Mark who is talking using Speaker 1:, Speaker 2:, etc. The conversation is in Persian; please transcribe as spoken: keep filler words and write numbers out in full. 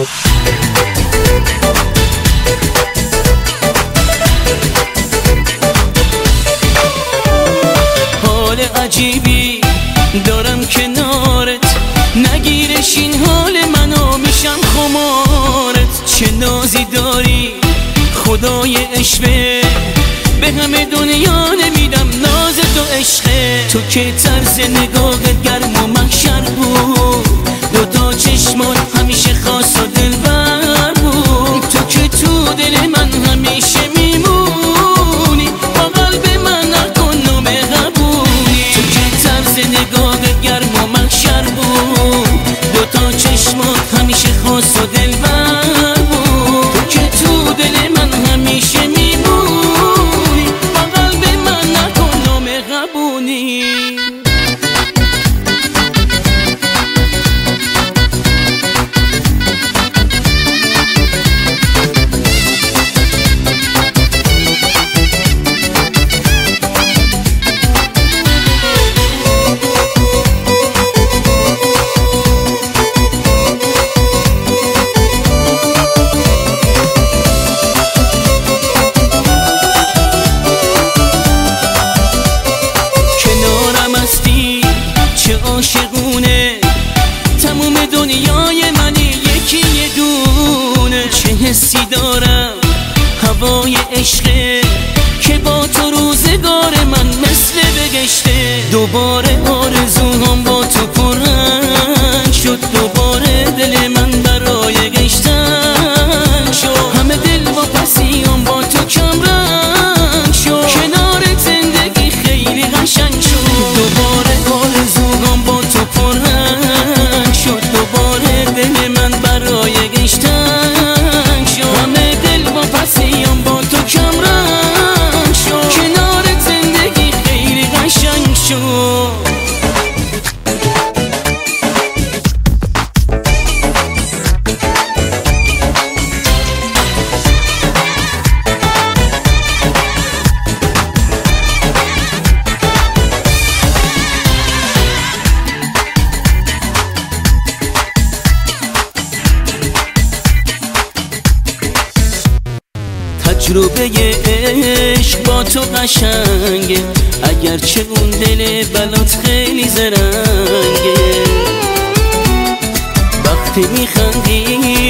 Speaker 1: حال عجیبی دارم کنارت، نگیرش این حال منو میشم خمارت. چه نازی داری خدای عشقه، به همه دنیا نمیدم ناز تو عشقه. تو که طرز نگاهت گرم و محشر بود، دوتا چشمات همیشه خاص و دلبر بود. تو که تو دل من همیشه میمونی، با قلب من نکن و مهربونی. تو که طرز نگاهت گرم و محشر بود، دوتا چشمات همیشه خاص و دلبر بود. تو که تو دل من همیشه میمونی، با قلب من نکن و مهربونی. عاشقونه تموم دنیای منی یکی یه دونه. چه حسی دارم هوای عشقه، که با تو روزگار من مثل بگشته. دوباره آرزوهام با تو پررنگ شد، دوباره دل من برای گشتن شد. همه دل و پسیام با تو کمرنگ شد، کنار زندگی خیلی قشنگ شد. دوباره آرزوهام با تو پررنگ شد، دوباره دل من برای گشتن شد. همه دل و پسیام با تو کمرنگ شد، کنار زندگی خیلی قشنگ شد. تجربه عشق با تو قشنگه، اگرچه اون دل بلات خیلی زرنگه. وقتی میخندی